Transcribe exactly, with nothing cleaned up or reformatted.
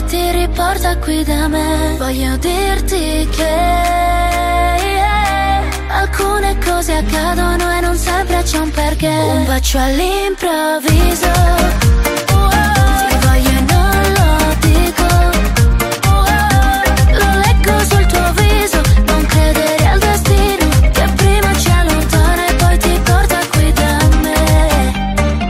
ti riporta qui da me. Voglio dirti che alcune cose accadono e non sempre c'è un perché. Un bacio all'improvviso